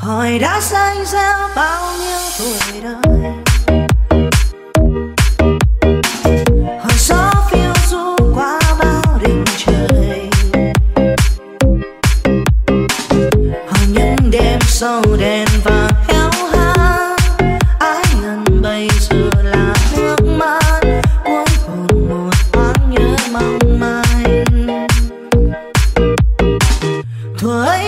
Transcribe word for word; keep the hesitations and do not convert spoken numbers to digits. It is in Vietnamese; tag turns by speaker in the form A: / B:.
A: hỏi đã xanh xao bao nhiêu tuổi đời. Hỏi gió phiêu du qua bao đỉnh trời. Hỏi những đêm sâu đèn vàng héo hắt, ái ân bây giờ là nước mắt, cuối cùng một thoáng nhớ mong manh. Thuở ấy